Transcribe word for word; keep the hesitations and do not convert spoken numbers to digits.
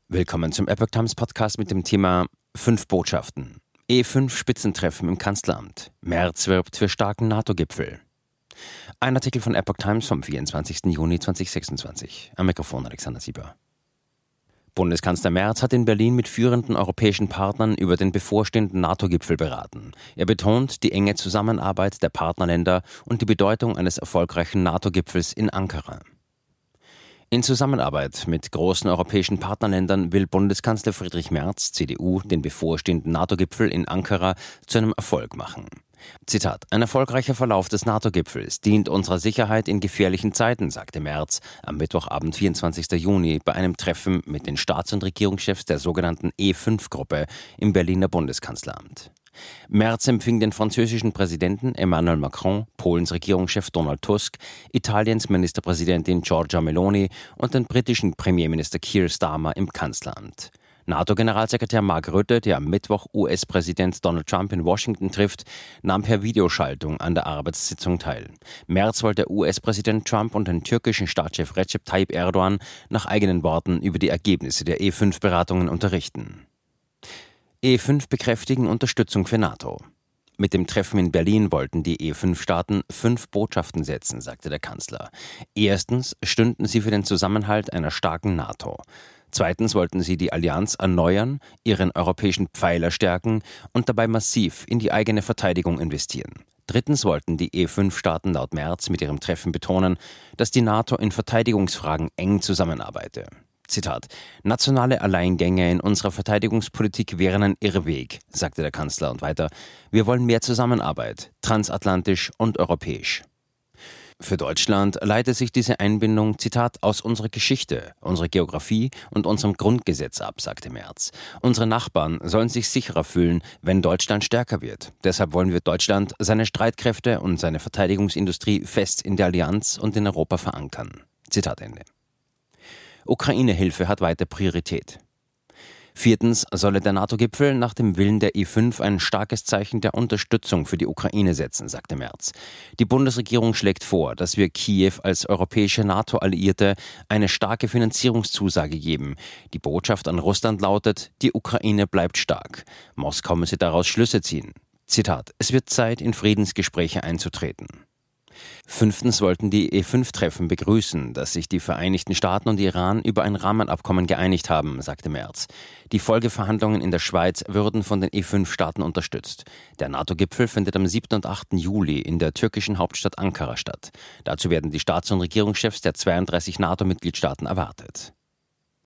Willkommen zum Epoch Times Podcast mit dem Thema Fünf Botschaften. E fünf Spitzentreffen im Kanzleramt. Merz wirbt für starken NATO-Gipfel. Ein Artikel von Epoch Times vom vierundzwanzigsten Juni zweitausendsechsundzwanzig. Am Mikrofon Alexander Sieber. Bundeskanzler Merz hat in Berlin mit führenden europäischen Partnern über den bevorstehenden NATO-Gipfel beraten. Er betont die enge Zusammenarbeit der Partnerländer und die Bedeutung eines erfolgreichen NATO-Gipfels in Ankara. In Zusammenarbeit mit großen europäischen Partnerländern will Bundeskanzler Friedrich Merz, C D U, den bevorstehenden NATO-Gipfel in Ankara zu einem Erfolg machen. Zitat: Ein erfolgreicher Verlauf des NATO-Gipfels dient unserer Sicherheit in gefährlichen Zeiten, sagte Merz am Mittwochabend, vierundzwanzigsten Juni, bei einem Treffen mit den Staats- und Regierungschefs der sogenannten E fünf Gruppe im Berliner Bundeskanzleramt. Merz empfing den französischen Präsidenten Emmanuel Macron, Polens Regierungschef Donald Tusk, Italiens Ministerpräsidentin Giorgia Meloni und den britischen Premierminister Keir Starmer im Kanzleramt. NATO-Generalsekretär Mark Rutte, der am Mittwoch U S-Präsident Donald Trump in Washington trifft, nahm per Videoschaltung an der Arbeitssitzung teil. Merz wollte U S-Präsident Trump und den türkischen Staatschef Recep Tayyip Erdogan nach eigenen Worten über die Ergebnisse der E fünf Beratungen unterrichten. E fünf bekräftigen Unterstützung für NATO. Mit dem Treffen in Berlin wollten die E fünf Staaten fünf Botschaften setzen, sagte der Kanzler. Erstens stünden sie für den Zusammenhalt einer starken NATO. Zweitens wollten sie die Allianz erneuern, ihren europäischen Pfeiler stärken und dabei massiv in die eigene Verteidigung investieren. Drittens wollten die E fünf Staaten laut Merz mit ihrem Treffen betonen, dass die NATO in Verteidigungsfragen eng zusammenarbeite. Zitat: Nationale Alleingänge in unserer Verteidigungspolitik wären ein Irrweg, sagte der Kanzler und weiter. Wir wollen mehr Zusammenarbeit, transatlantisch und europäisch. Für Deutschland leitet sich diese Einbindung, Zitat, aus unserer Geschichte, unserer Geografie und unserem Grundgesetz ab, sagte Merz. Unsere Nachbarn sollen sich sicherer fühlen, wenn Deutschland stärker wird. Deshalb wollen wir Deutschland, seine Streitkräfte und seine Verteidigungsindustrie fest in der Allianz und in Europa verankern. Zitat Ende. Ukraine-Hilfe hat weiter Priorität. Viertens solle der NATO-Gipfel nach dem Willen der E fünf ein starkes Zeichen der Unterstützung für die Ukraine setzen, sagte Merz. Die Bundesregierung schlägt vor, dass wir Kiew als europäische NATO-Alliierte eine starke Finanzierungszusage geben. Die Botschaft an Russland lautet, die Ukraine bleibt stark. Moskau müsse daraus Schlüsse ziehen. Zitat: Es wird Zeit, in Friedensgespräche einzutreten. Fünftens wollten die E fünf Treffen begrüßen, dass sich die Vereinigten Staaten und Iran über ein Rahmenabkommen geeinigt haben, sagte Merz. Die Folgeverhandlungen in der Schweiz würden von den E fünf Staaten unterstützt. Der NATO-Gipfel findet am siebten und achten Juli in der türkischen Hauptstadt Ankara statt. Dazu werden die Staats- und Regierungschefs der zweiunddreißig NATO-Mitgliedstaaten erwartet.